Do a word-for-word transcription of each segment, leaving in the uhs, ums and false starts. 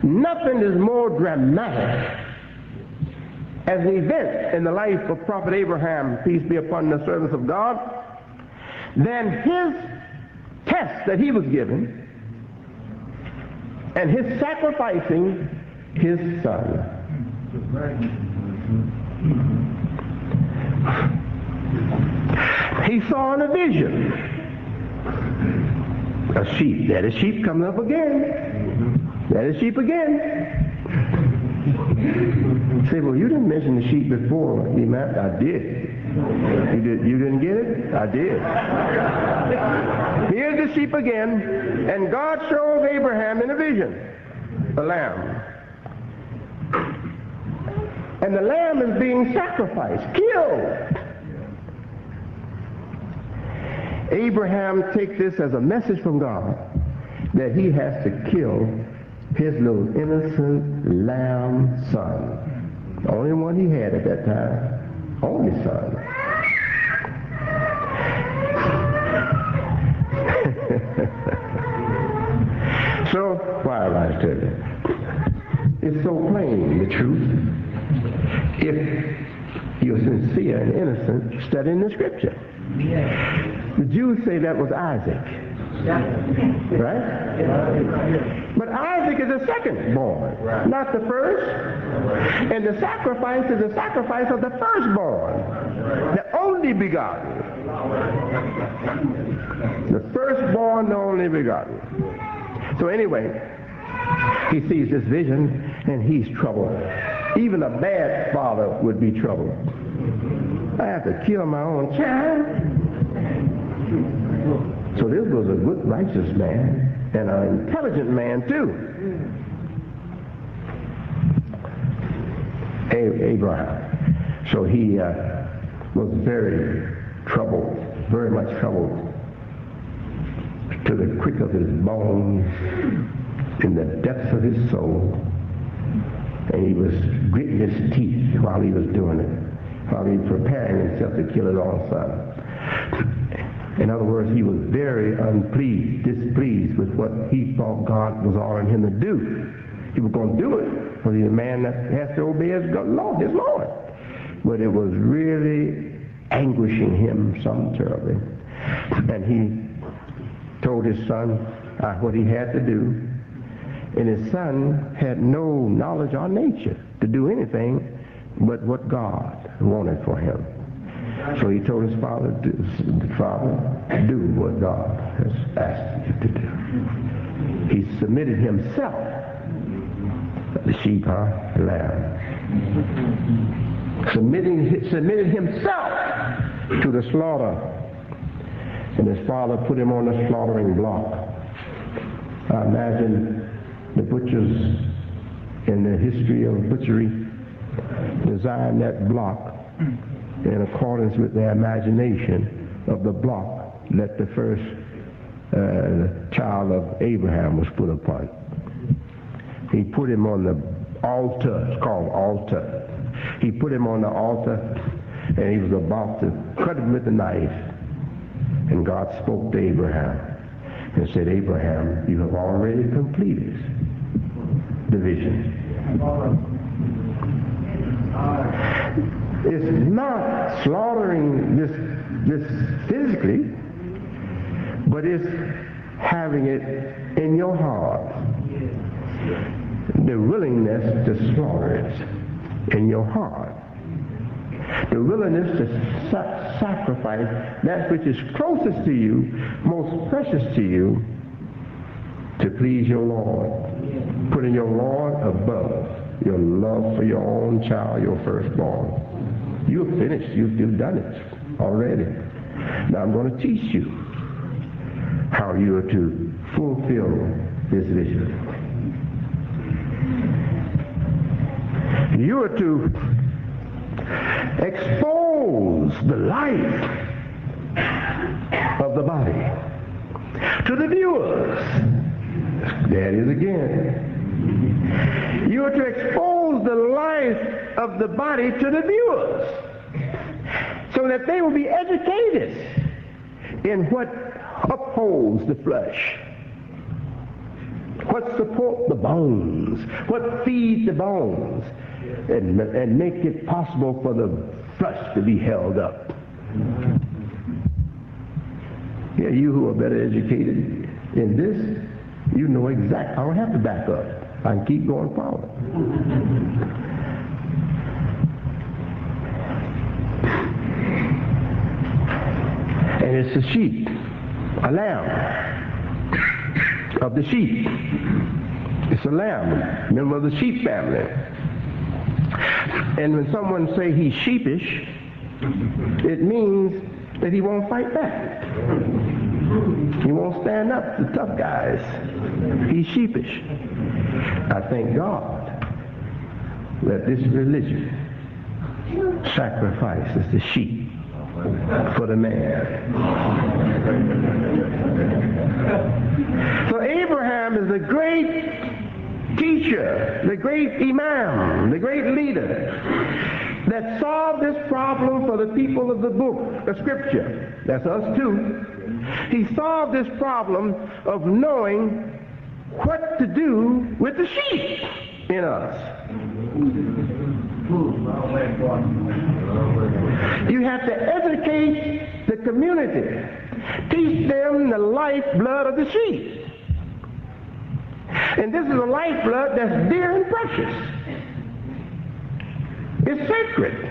Nothing is more dramatic as an event in the life of Prophet Abraham, peace be upon the servants of God, than his test that he was given and his sacrificing his son. He saw in a vision a sheep. That is sheep coming up again. That is sheep again. Say, well, you didn't mention the sheep before. I did. You, did. you didn't get it? I did. Here's the sheep again, and God shows Abraham in a vision a lamb. And the lamb is being sacrificed, killed. Abraham takes this as a message from God that he has to kill his little innocent lamb son. The only one he had at that time. Only son. So, why I tell you? It's so plain, the truth. If you're sincere and innocent, study in the scripture. The Jews say that was Isaac. Right? But Isaac is the second born, not the first. And the sacrifice is the sacrifice of the firstborn, the only begotten. The firstborn, the only begotten. So anyway, he sees this vision and he's troubled. Even a bad father would be troubled. I have to kill my own child. So this was a good, righteous man, and an intelligent man too. Abraham. So he uh, was very troubled, very much troubled, to the quick of his bones, in the depths of his soul. And he was gritting his teeth while he was doing it, while he was preparing himself to kill his own son. In other words, he was very unpleased, displeased with what he thought God was ordering him to do. He was going to do it, for he's a man that has to obey his Lord, his Lord. But it was really anguishing him some terribly. And he told his son uh, what he had to do. And his son had no knowledge or nature to do anything but what God wanted for him. So he told his father, do, Father, do what God has asked you to do. He submitted himself, the sheep, huh? The lamb. Submitting, submitted himself to the slaughter. And his father put him on the slaughtering block. I imagine the butchers in the history of butchery designed that block in accordance with their imagination of the block that the first uh, child of Abraham was put upon. He put him on the altar. It's called altar. He put him on the altar, and he was about to cut him with a knife. And God spoke to Abraham and said, Abraham, you have already completed the vision. It's not slaughtering this, this physically, but it's having it in your heart. The willingness to slaughter it in your heart. The willingness to sa- sacrifice that which is closest to you, most precious to you, to please your Lord. Putting your Lord above your love for your own child, your firstborn. You're finished. You've, you've done it already. Now I'm going to teach you how you are to fulfill this vision. You are to expose the life of the body to the viewers. There it is again. You are to expose the life of the body to the viewers so that they will be educated in what upholds the flesh. what support the bones, what feeds the bones, and, and make it possible for the flesh to be held up. Yeah, you who are better educated in this, you know exactly. I don't have to back up. I can keep going forward. And it's a sheep, a lamb of the sheep. It's a lamb, member of the sheep family. And when someone say he's sheepish, it means that he won't fight back. He won't stand up to tough guys. He's sheepish. I thank God that this religion sacrifices the sheep for the man. So Abraham is the great teacher, the great imam, the great leader that solved this problem for the people of the book, the scripture. That's us too. He solved this problem of knowing what to do with the sheep in us. You have to educate the community. Teach them the lifeblood of the sheep. And this is a lifeblood that's dear and precious. It's sacred.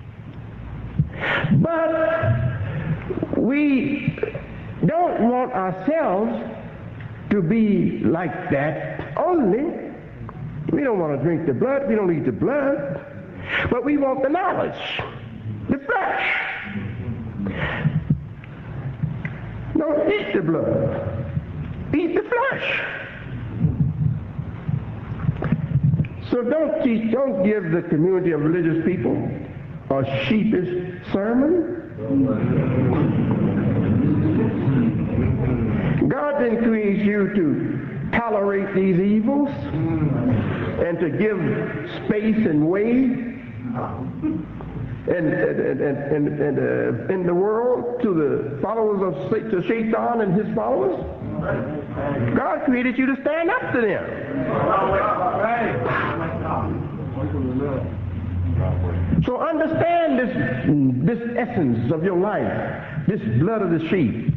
But we don't want ourselves to be like that only. We don't want to drink the blood. We don't eat the blood. But we want the knowledge, the flesh. Don't eat the blood. Eat the flesh. So don't teach, don't give the community of religious people a sheepish sermon. God didn't create you to tolerate these evils and to give space and way and, and, and, and, and uh, in the world to the followers of to Shaitan and his followers. God created you to stand up to them. So understand this, this essence of your life, this blood of the sheep.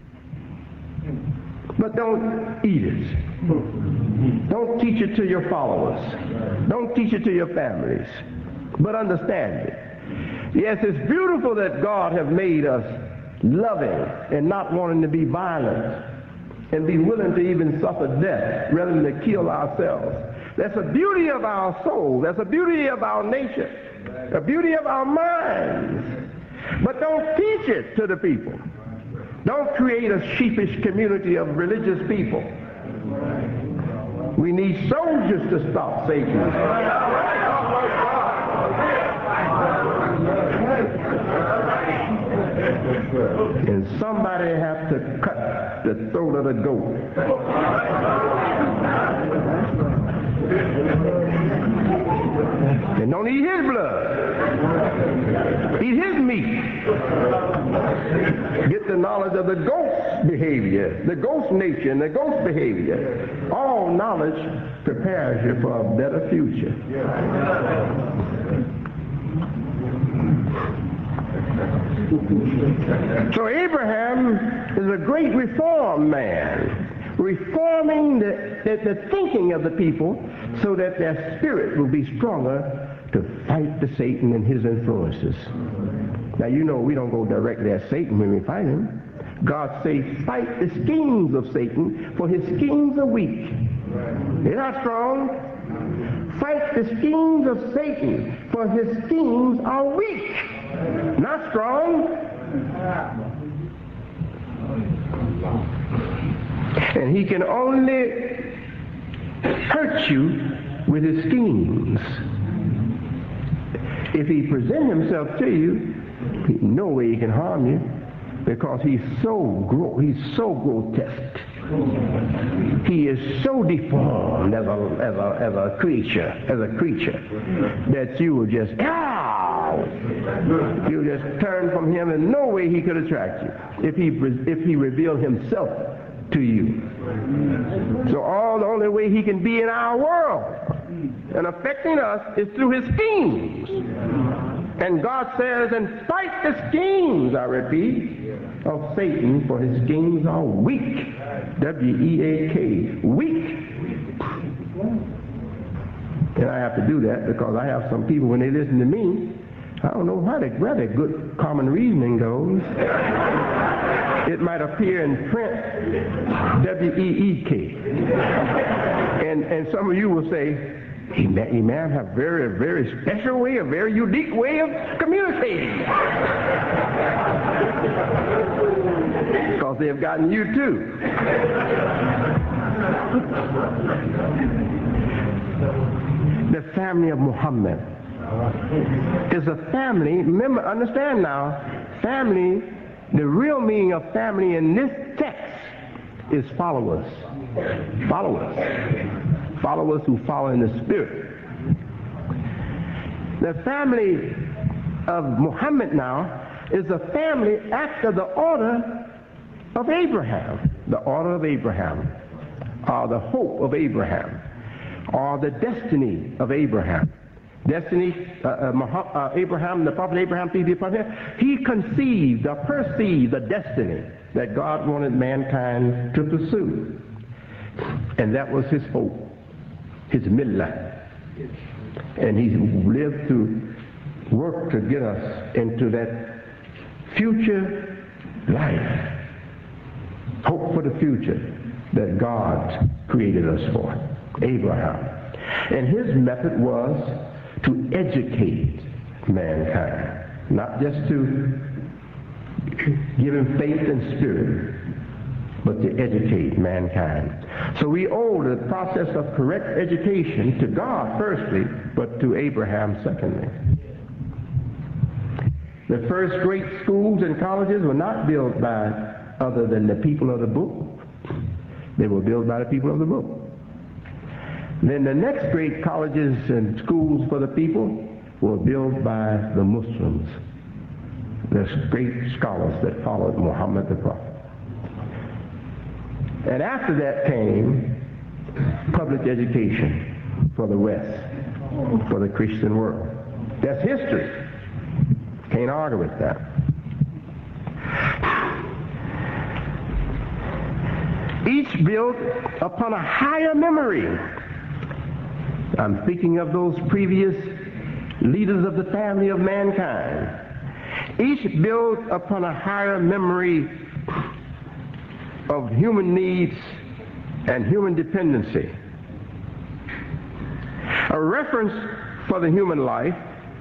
But don't eat it. Don't teach it to your followers. Don't teach it to your families. But understand it. Yes, it's beautiful that God has made us loving and not wanting to be violent and be willing to even suffer death rather than to kill ourselves. That's a beauty of our soul. That's a beauty of our nature. A beauty of our minds. But don't teach it to the people. Don't create a sheepish community of religious people. We need soldiers to stop Satan. And somebody has to cut the throat of the goat. And don't eat his blood. Eat his meat. Get the knowledge of the ghost behavior, the ghost nature, and the ghost behavior. All knowledge prepares you for a better future. So Abraham is a great reform man, reforming the, the, the thinking of the people so that their spirit will be stronger to fight the Satan and his influences. Now, you know we don't go directly at Satan when we fight him. God says, fight the schemes of Satan, for his schemes are weak. They're not strong. Fight the schemes of Satan, for his schemes are weak. Not strong. And he can only hurt you with his schemes. If he presents himself to you, no way he can harm you, because he's so gro- he's so grotesque. He is so deformed as a, as a, as a creature, as a creature, that you will just, ow! You'll just turn from him, and no way he could attract you if he if he revealed himself to you. So all the only way he can be in our world and affecting us is through his schemes. And God says, and fight the schemes, I repeat, of Satan, for his schemes are weak. W E A K, weak. And I have to do that because I have some people, when they listen to me, I don't know how they, where their good common reasoning goes. It might appear in print, W E E K. And, and some of you will say, he may, he may have a very, very special way, a very unique way of communicating. Because they have gotten you too. The family of Muhammad is a family. Remember, understand now, family, the real meaning of family in this text is followers. Followers. Followers who follow in the Spirit. The family of Muhammad now is a family after the order of Abraham. The order of Abraham, or the hope of Abraham, or the destiny of Abraham. Destiny, uh, uh, uh, Abraham, the prophet Abraham, peace be upon him, he conceived or perceived the destiny that God wanted mankind to pursue. And that was his hope, his millah. And he lived to work to get us into that future life. Hope for the future that God created us for, Abraham. And his method was to educate mankind, not just to give him faith and spirit, but to educate mankind. So we owe the process of correct education to God firstly, but to Abraham secondly. The first great schools and colleges were not built by other than the people of the book. They were built by the people of the book. Then the next great colleges and schools for the people were built by the Muslims, the great scholars that followed Muhammad the Prophet. And after that came public education for the West, for the Christian world. That's history. Can't argue with that. Each built upon a higher memory. I'm speaking of those previous leaders of the family of mankind. Each built upon a higher memory of human needs and human dependency. A reference for the human life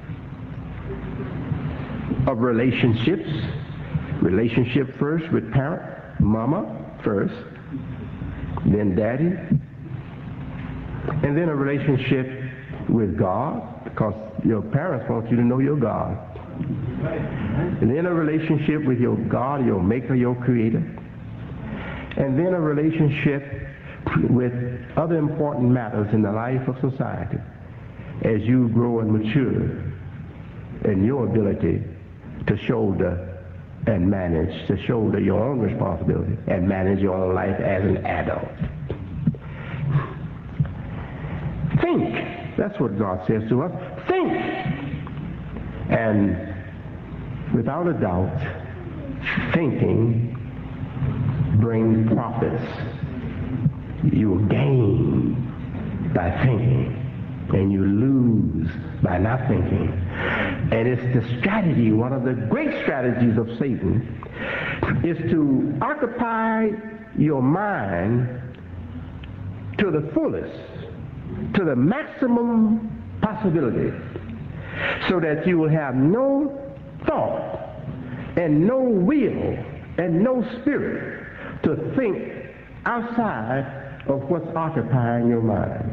of relationships. Relationship first with parent, mama first, then daddy, and then a relationship with God, because your parents want you to know your God. And then a relationship with your God, your maker, your creator. And then a relationship with other important matters in the life of society as you grow and mature in your ability to shoulder and manage, to shoulder your own responsibility and manage your own life as an adult. Think. That's what God says to us. Think. And without a doubt, thinking brings profits. You gain by thinking, and you lose by not thinking. And it's the strategy, one of the great strategies of Satan, is to occupy your mind to the fullest, to the maximum possibility, so that you will have no thought and no will and no spirit to think outside of what's occupying your mind.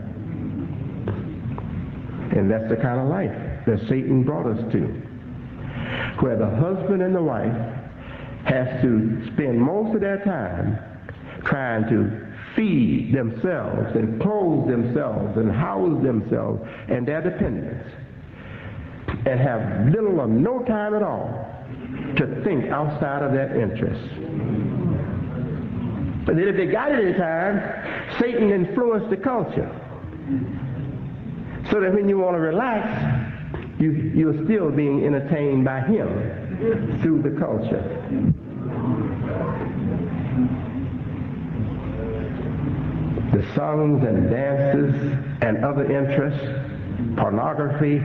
And that's the kind of life that Satan brought us to, where the husband and the wife has to spend most of their time trying to feed themselves and clothe themselves and house themselves and their dependents, and have little or no time at all to think outside of that interest. But then if they got it in time, Satan influenced the culture. So that when you want to relax, you, you're still being entertained by him through the culture. The songs and dances and other interests, pornography,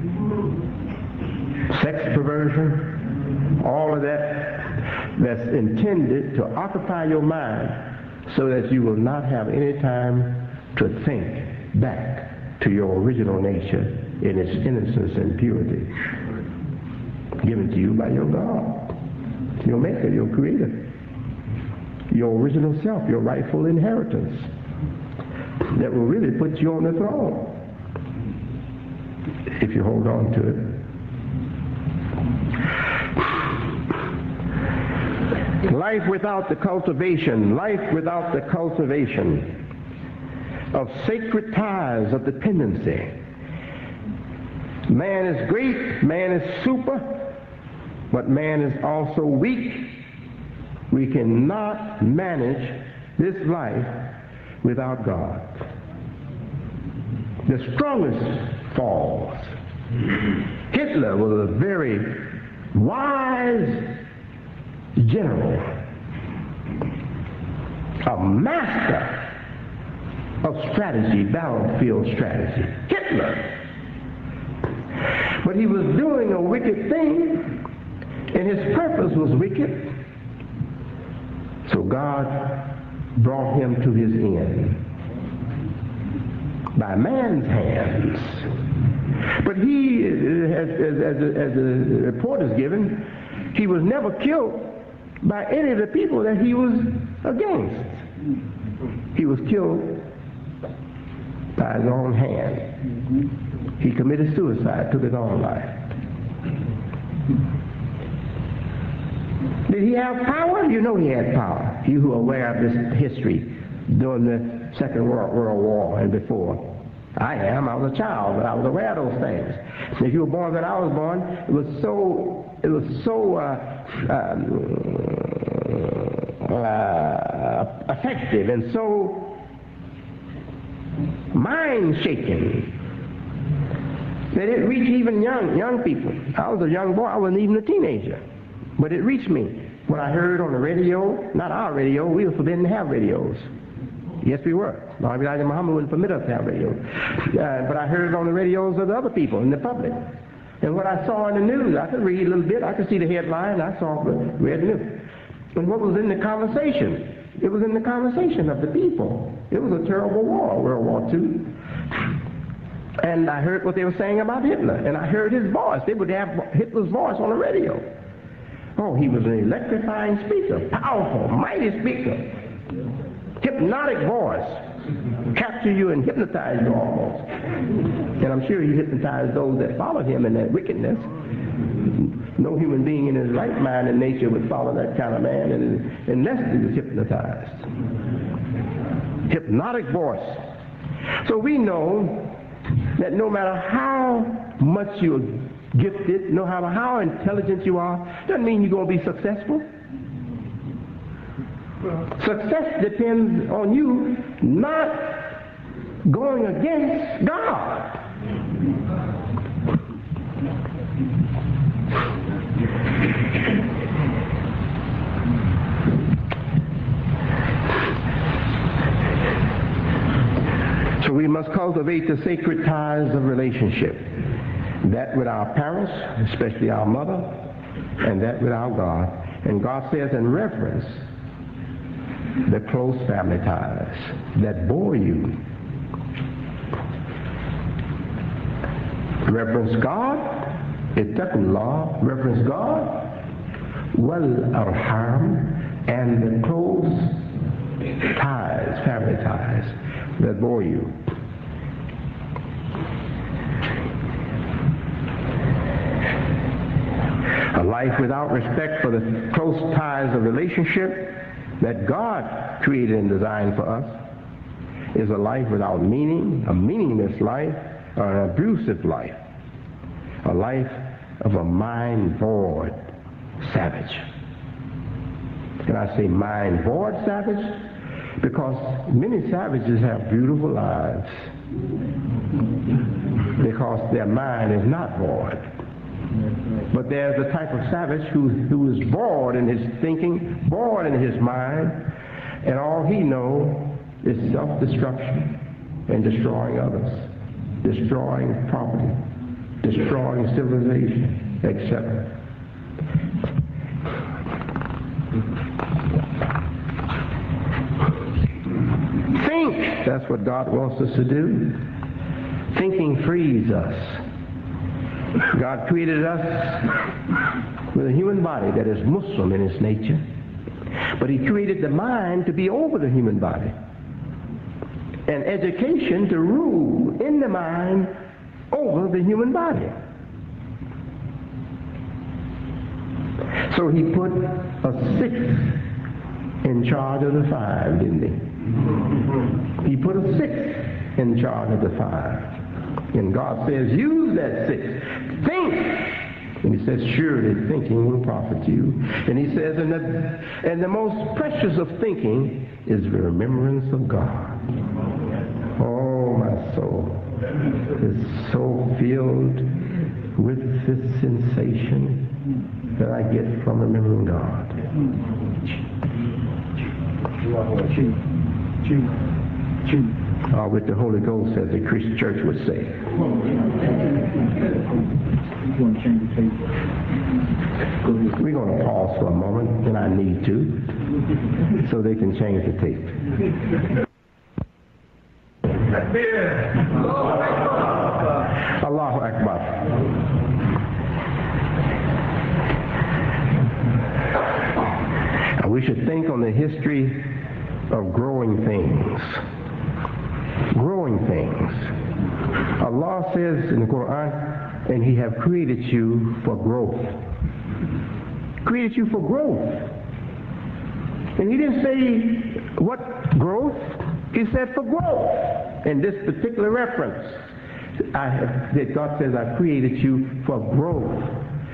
sex perversion, all of that that's intended to occupy your mind so that you will not have any time to think back to your original nature in its innocence and purity, given to you by your God, your maker, your creator, your original self, your rightful inheritance that will really put you on the throne if you hold on to it. Life without the cultivation, life without the cultivation of sacred ties of dependency. Man is great, man is super, but man is also weak. We cannot manage this life without God. The strongest falls. Hitler was a very wise general, a master of strategy, battlefield strategy. Hitler. But he was doing a wicked thing, and his purpose was wicked. So God brought him to his end by man's hands. But he, as, as, as, a, as a report is given, he was never killed by any of the people that he was against. He was killed by his own hand. He committed suicide, took his own life. Did he have power? You know he had power. You who are aware of this history during the Second World, World War and before. I am. I was a child, but I was aware of those things. If you were born when I was born, it was so, it was so uh, um, uh, effective and so mind-shaking that it reached even young young people. I was a young boy. I wasn't even a teenager. But it reached me when I heard on the radio, not our radio, we were forbidden to have radios. Yes, we were. Elijah Muhammad wouldn't permit us to have radios. Uh, but I heard it on the radios of the other people in the public. And what I saw in the news, I could read a little bit. I could see the headline. I saw, read the news. And what was in the conversation? It was in the conversation of the people. It was a terrible war, World War Two. And I heard what they were saying about Hitler. And I heard his voice. They would have Hitler's voice on the radio. Oh, he was an electrifying speaker, powerful, mighty speaker, hypnotic voice, capture you and hypnotize you almost. And I'm sure he hypnotized those that followed him in that wickedness. No human being in his right mind and nature would follow that kind of man unless he was hypnotized. Hypnotic voice. So we know that no matter how much you're gifted, no matter how intelligent you are, doesn't mean you're going to be successful. Success depends on you not going against God. So we must cultivate the sacred ties of relationship. That with our parents, especially our mother, and that with our God. And God says in reverence the close family ties that bore you. Reverence God, ittaqullah, reverence God, wal arham, and the close ties, family ties that bore you. A life without respect for the close ties of relationship that God created and designed for us is a life without meaning, a meaningless life, or an abusive life, a life of a mind-void savage. Can I say mind-void savage Because many savages have beautiful lives because their mind is not void. But there's a type of savage who, who is void in his thinking, void in his mind, and all he knows is self-destruction and destroying others, destroying property, destroying civilization, et cetera. Think. That's what God wants us to do. Thinking frees us. God created us with a human body that is Muslim in its nature, but he created the mind to be over the human body, and education to rule in the mind over the human body. So he put a sixth in charge of the five, didn't he? He put a sixth in charge of the five. And God says, use that sixth. Think. And he says, surely thinking will profit you. And he says, and the, and the most precious of thinking is the remembrance of God. Oh, my soul is so filled with this sensation that I get from remembering God. Uh, with the Holy Ghost, as the Christian church would say. We're going to pause for a moment, and I need to, so they can change the tape. Allahu Akbar. And we should think on the history of growing things. Growing things. Allah says in the Quran, and he have created you for growth. Created you for growth. And he didn't say what growth. He said for growth. In this particular reference, I have, that God says, I created you for growth.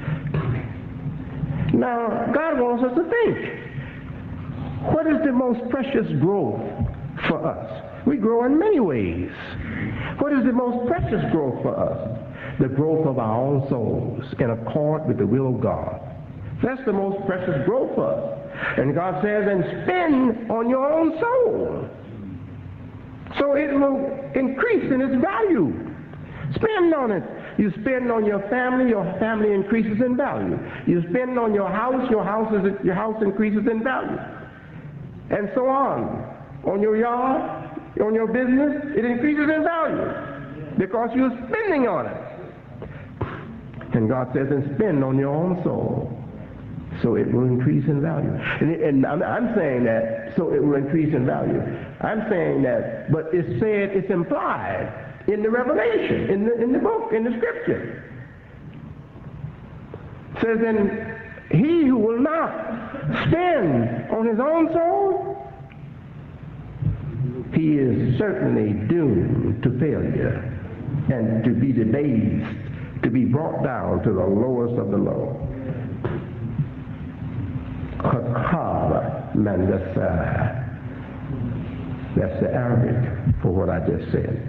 Now, God wants us to think. What is the most precious growth for us? We grow in many ways. What is the most precious growth for us? The growth of our own souls in accord with the will of God. That's the most precious growth for us. And God says, and spend on your own soul, so it will increase in its value. Spend on it. You spend on your family, your family increases in value. You spend on your house, your house, is, your house increases in value. And so on. On your yard, on your business, it increases in value because you're spending on it. And God says, and spend on your own soul, so it will increase in value. And, and I'm, I'm saying that, so it will increase in value. I'm saying that, but it's said, it's implied in the Revelation, in the, in the book, in the scripture. It says, and he who will not spend on his own soul, he is certainly doomed to failure and to be debased, to be brought down to the lowest of the low. That's the Arabic for what I just said.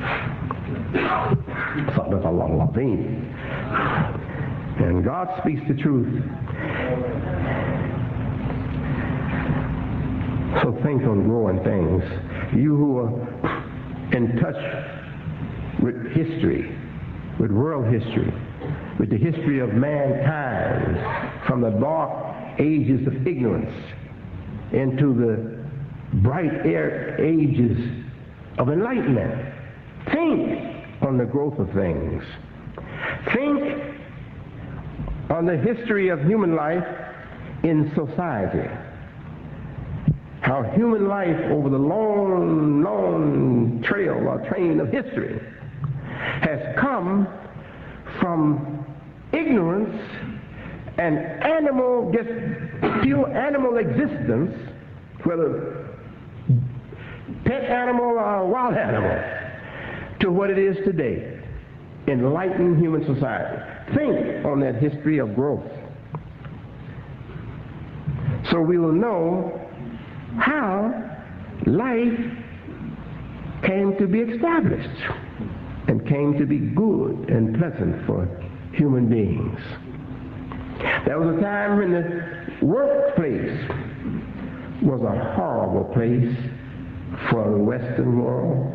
And God speaks the truth. So think on growing things. You who are in touch with history, with world history, with the history of mankind, from the dark ages of ignorance into the bright ages of enlightenment. Think on the growth of things. Think on the history of human life in society. How human life over the long, long trail or train of history has come from ignorance and animal, just pure animal existence, whether pet animal or wild animal, to what it is today, enlightened human society. Think on that history of growth, so we will know how life came to be established and came to be good and pleasant for human beings. There was a time when the workplace was a horrible place for the Western world.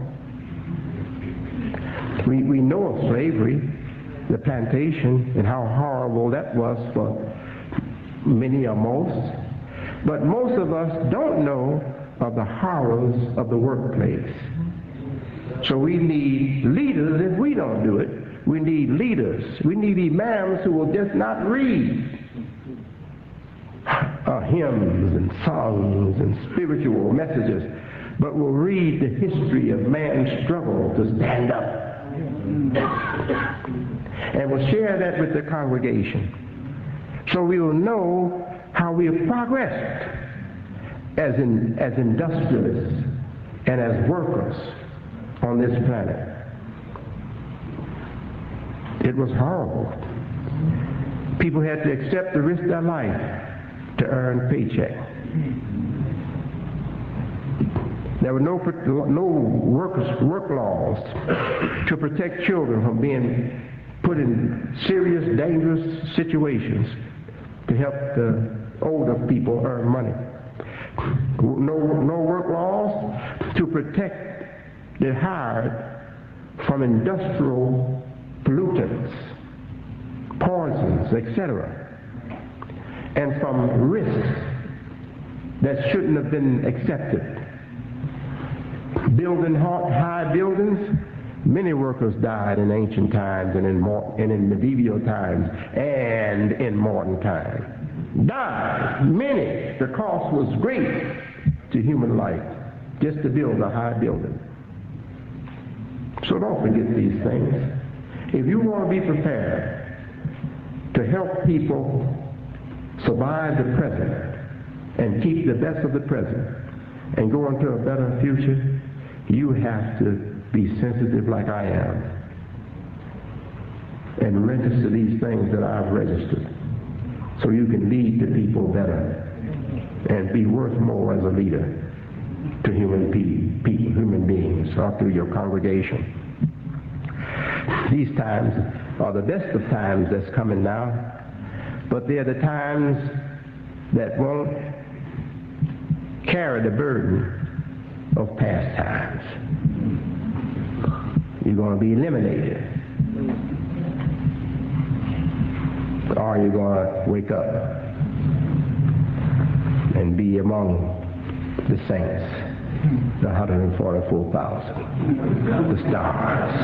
We, we know of slavery, the plantation, and how horrible that was for many or most. But most of us don't know of the horrors of the workplace. So we need leaders if we don't do it. We need leaders. We need imams who will just not read uh, hymns and songs and spiritual messages, but will read the history of man's struggle to stand up. And will share that with the congregation. So we will know how we have progressed as, in, as industrialists and as workers on this planet. It was horrible. People had to accept the risk of their life to earn a paycheck. There were no, no work, work laws to protect children from being put in serious, dangerous situations to help the older people earn money. No, no work laws to protect the hired from industrial pollutants, poisons, et cetera, and from risks that shouldn't have been accepted. Building high buildings, many workers died in ancient times and in, more, and in medieval times and in modern times. Died, many. The cost was great to human life just to build a high building. So don't forget these things. If you want to be prepared to help people survive the present and keep the best of the present and go into a better future, you have to be sensitive like I am and register these things that I've registered so you can lead the people better and be worth more as a leader to human pe- people, human beings, or through your congregation. These times are the best of times that's coming now, but they're the times that won't carry the burden of past times. You're going to be eliminated. Or you're going to wake up and be among the saints, the one hundred forty-four thousand, the stars.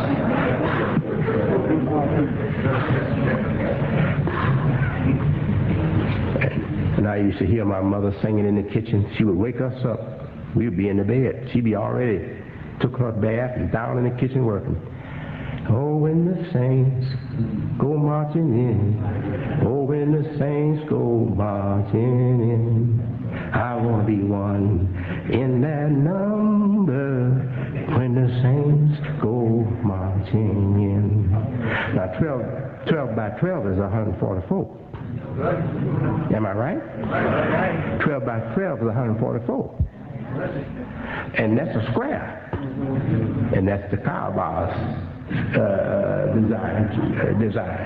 And I used to hear my mother singing in the kitchen. She would wake us up. We'd be in the bed. She'd be already took her bath and down in the kitchen working. Oh, when the saints go marching in, oh, when the saints go marching in, I want to be one in that number when the saints go marching in. Now, twelve, twelve by twelve is one hundred forty-four. Am I right? twelve by twelve is one hundred forty-four. And that's a square. And that's the Kaaba's uh, design. Uh, design.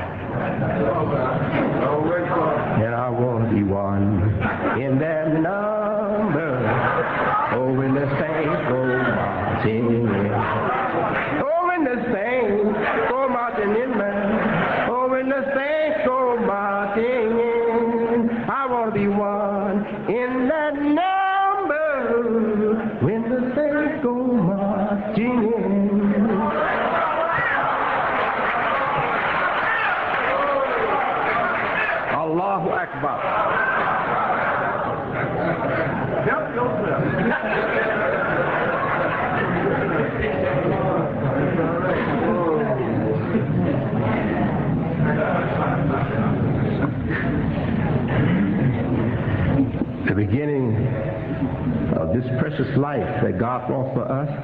And I want to be one in that number. Oh, when the saints go marching in. Oh, when the saints go marching in, man. Oh, when the saints go marching in. I want to be one in that number. When the saints go marching in. Allahu Akbar. Help yourself. The beginning of this precious life that God wants for us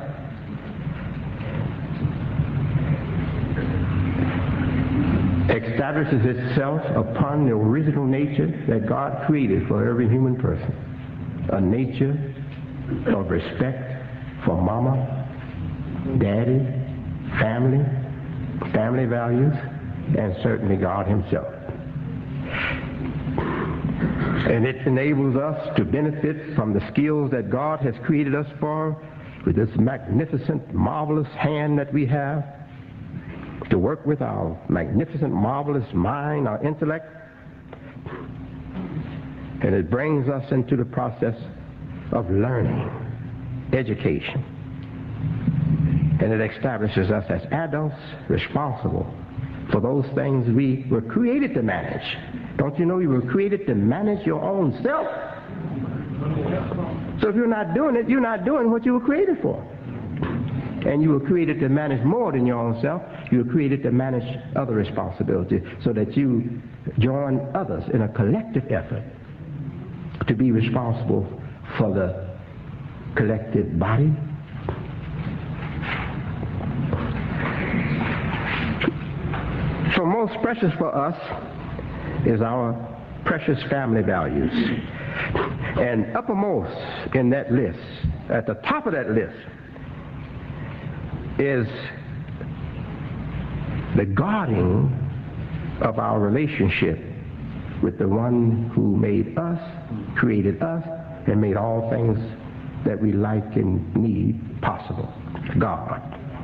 establishes itself upon the original nature that God created for every human person. A nature of respect for mama, daddy, family, family values, and certainly God himself. And it enables us to benefit from the skills that God has created us for, with this magnificent, marvelous hand that we have, to work with our magnificent, marvelous mind, our intellect. And it brings us into the process of learning, education. And it establishes us as adults responsible for those things we were created to manage. Don't you know you were created to manage your own self? So if you're not doing it, you're not doing what you were created for. And you were created to manage more than your own self. You were created to manage other responsibilities so that you join others in a collective effort to be responsible for the collective body. So most precious for us is our precious family values. And uppermost in that list, at the top of that list, is the guarding of our relationship with the one who made us, created us, and made all things that we like and need possible, God.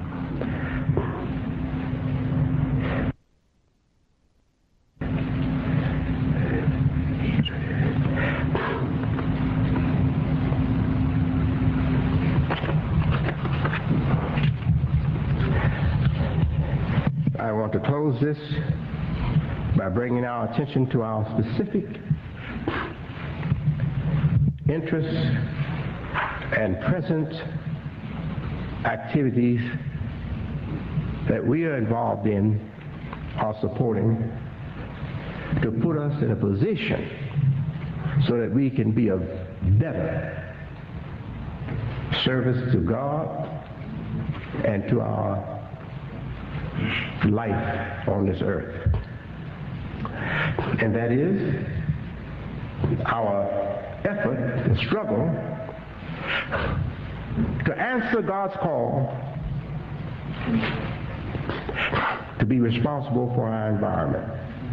I want to close this by bringing our attention to our specific interests and present activities that we are involved in or supporting to put us in a position so that we can be of better service to God and to our life on this earth. And that is our effort and struggle to answer God's call to be responsible for our environment.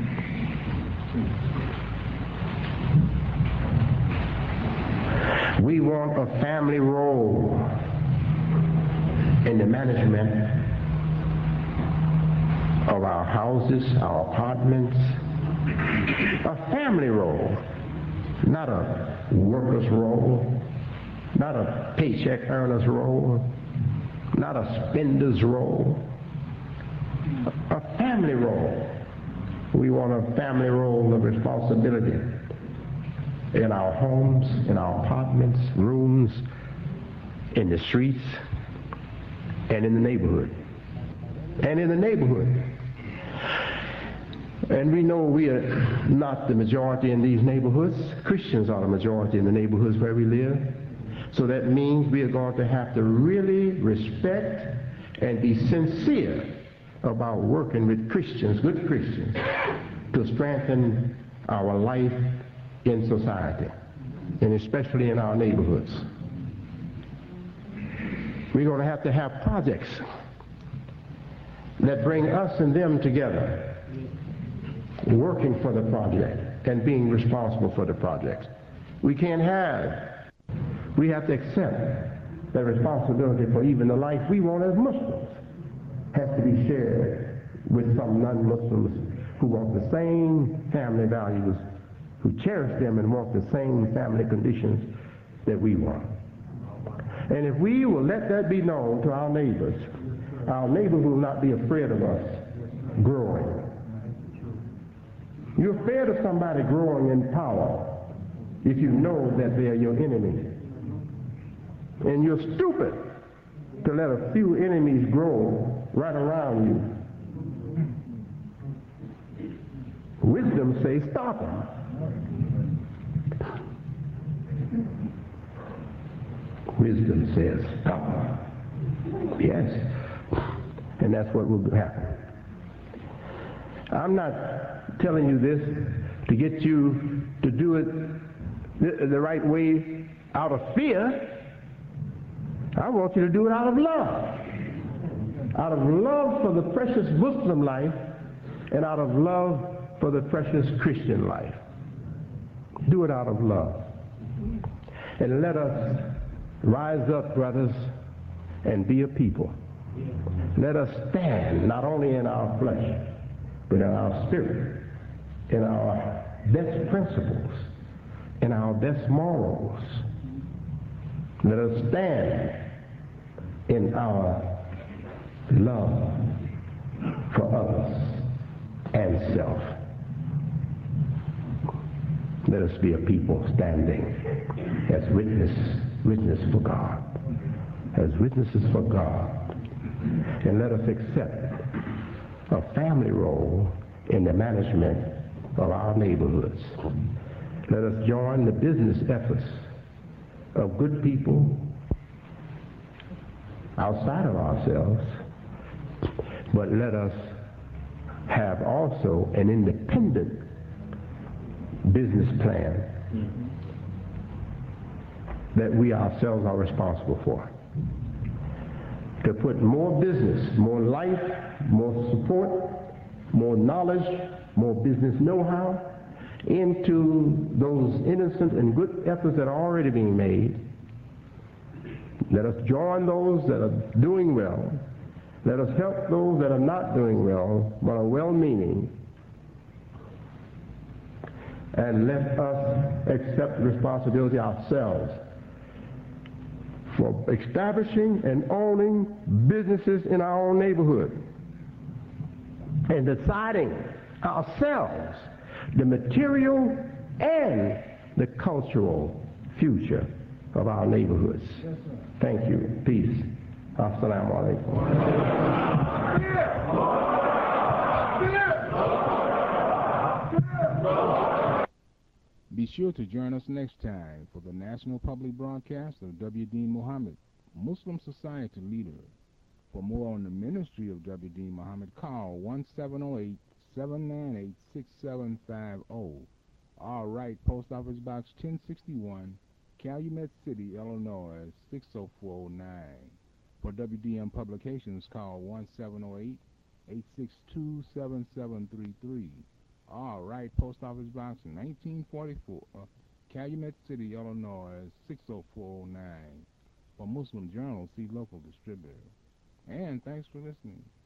We want a family role in the management of our houses, our apartments, a family role, not a worker's role, not a paycheck earner's role, not a spender's role, a family role. We want a family role of responsibility in our homes, in our apartments, rooms, in the streets, and in the neighborhood. And in the neighborhood. And we know we are not the majority in these neighborhoods. Christians are the majority in the neighborhoods where we live. So that means we are going to have to really respect and be sincere about working with Christians, good Christians, to strengthen our life in society, and especially in our neighborhoods. We're going to have to have projects that bring us and them together, working for the project and being responsible for the project. We can't have, we have to accept the responsibility for even the life we want as Muslims has to be shared with some non-Muslims who want the same family values, who cherish them and want the same family conditions that we want. And if we will let that be known to our neighbors, our neighbors will not be afraid of us growing. You're afraid of somebody growing in power if you know that they are your enemy. And you're stupid to let a few enemies grow right around you. Wisdom says stop them. Wisdom says stop them. Yes. And that's what will happen. I'm not telling you this to get you to do it the, the right way out of fear. I want you to do it out of love. Out of love for the precious Muslim life and out of love for the precious Christian life. Do it out of love. And let us rise up, brothers, and be a people. Let us stand not only in our flesh, but in our spirit, in our best principles, in our best morals. Let us stand in our love for others and self. Let us be a people standing as witness, witness for God, as witnesses for God. And let us accept a family role in the management of our neighborhoods. Let us join the business efforts of good people outside of ourselves, but let us have also an independent business plan that we ourselves are responsible for. To put more business, more life, more support, more knowledge, more business know-how into those innocent and good efforts that are already being made. Let us join those that are doing well. Let us help those that are not doing well, but are well-meaning. And let us accept responsibility ourselves for establishing and owning businesses in our own neighborhood and deciding ourselves the material and the cultural future of our neighborhoods. Yes, thank you. Peace. Assalamu alaikum. Be sure to join us next time for the national public broadcast of W. Deen Muhammad, Muslim Society leader. For more on the ministry of W. Deen Muhammad, call one seven zero eight, seven nine eight, six seven five zero. All right, Post Office Box ten sixty-one, Calumet City, Illinois, six oh four oh nine. For W D M Publications, call one seven zero eight, eight six two, seven seven three three. All right, Post Office Box nineteen forty-four, uh, Calumet City, Illinois, six oh four oh nine. For Muslim Journal, see local distributor. And thanks for listening.